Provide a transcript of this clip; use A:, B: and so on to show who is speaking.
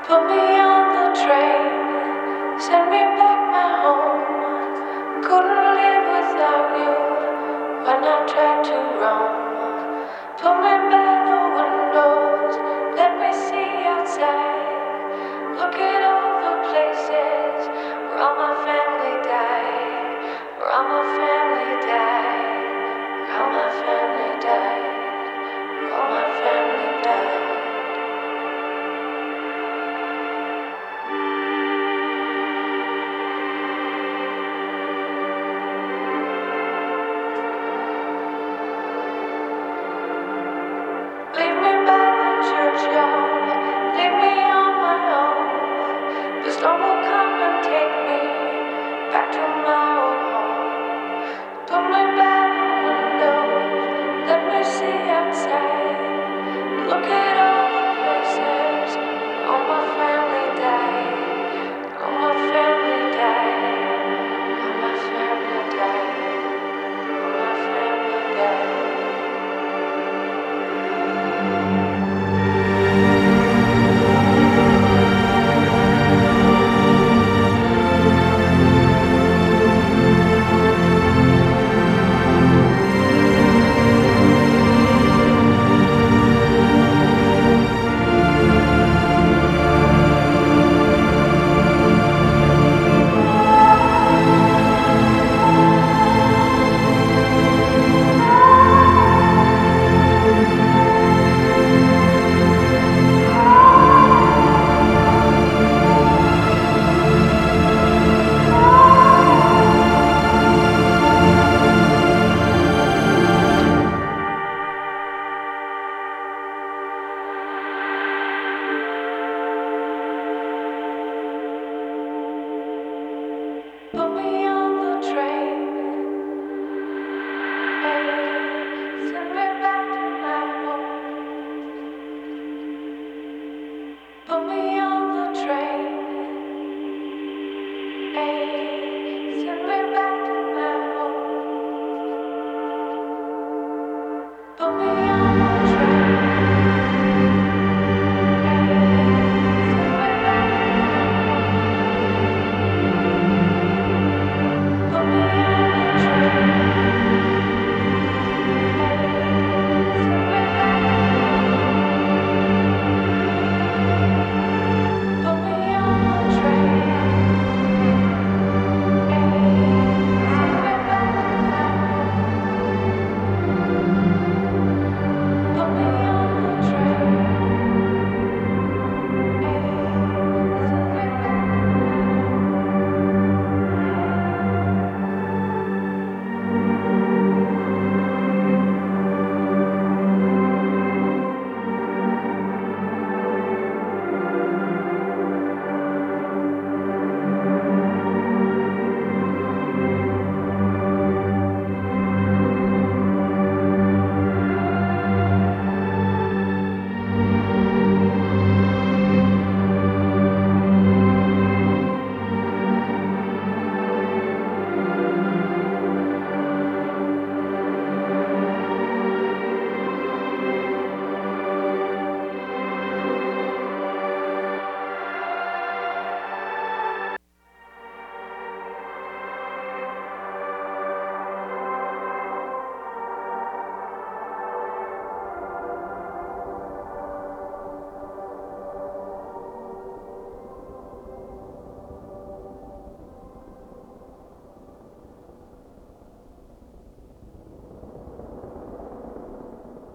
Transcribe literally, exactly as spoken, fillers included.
A: Put me on the train, send me back my home. Couldn't live without you when I tried to roam. Put me by the windows, let me see outside. Look at all the places where all my family died. Where all my family died. Where all my family died. Where all my family died. Leave me by the churchyard, leave me on my own. The storm will come and take me back to my old home. Put me by the windows, let me see outside. Look at all the places where all my family died. All my family died. All my family died. All my family died. Put me on the train, send me back to my home. Put me